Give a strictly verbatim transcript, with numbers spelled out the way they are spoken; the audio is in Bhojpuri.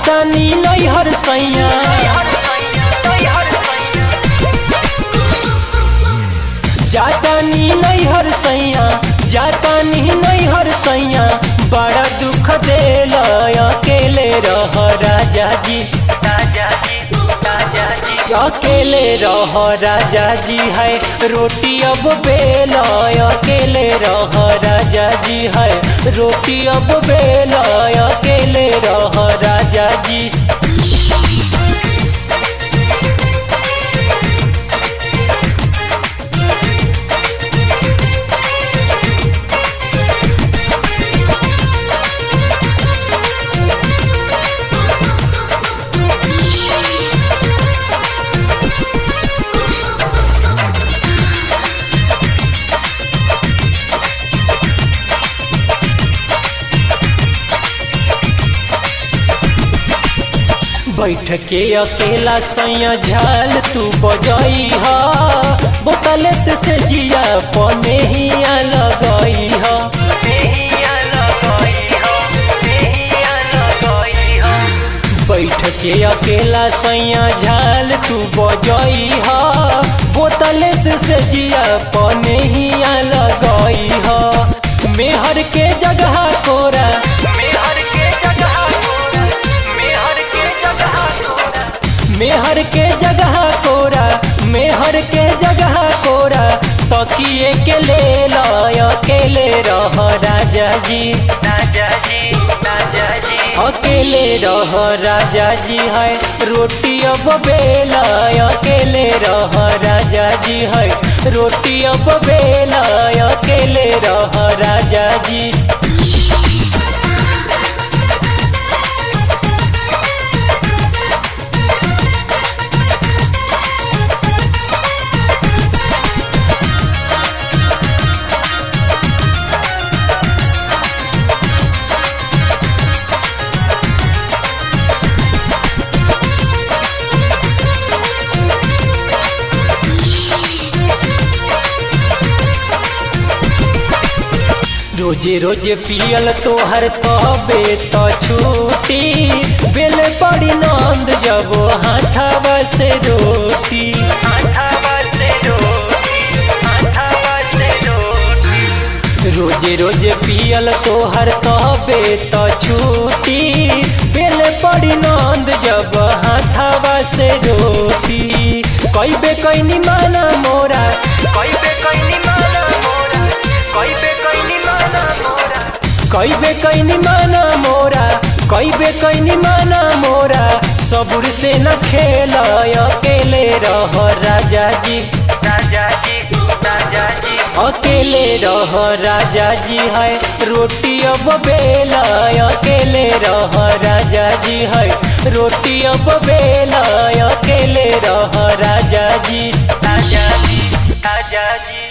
जातानी नैहर सैया जातानी नैहर सैया जातानी नैहर सैया बड़ा दुख देला अकेले रह राजा जी राजा जी राजा जी अकेले रह राजा जी है रोटी अब बेला अकेले रह राजा जी है रोटी अब बेला अकेले रह राजा जी। बैठ के अकेला सैया झाल तू बजई हा बोतल से से जिया पने ही लगई हा बैठ के अकेला सैया झाल तू बजई हा बोतल से से जिया पने ही लगई हा मेहर के जगह कोरा मेहर के जगह मेहर के जगह कोरा मेहर के जगह कोरा तकिए के ले लो अकेले रह राजा जी राजा जी राजा जी अकेले रह राजा जी है रोटी अब बेला अकेले रह राजा जी है रोटी अब बेला अकेले रह राजा जी। रोजे रोजे पियल तोहर कहबे तो छूटी बेल पड़ी नंद जब हाथावा से रोटी हाथावा से रोटी हाथावा से रोटी रोजे रोजे पियल तोहर कहबे तो छूटी बेल पड़ी नंद जब हाथावा से रोटी कईबे कईनी माना मोरा कईबे कईनी माना मोरा कईबे कईनी माना मोरा कईबे कईनी माना मोरा कईबे कईनी माना मोरा सबुर से न खेल अकेले रह राजा जी राजा जी राजा जी अकेले रह राजा जी है रोटी अब बेला अकेले रह राजा जी है रोटी अब बेला अकेले रह राजा जी राजा जी राजा जी।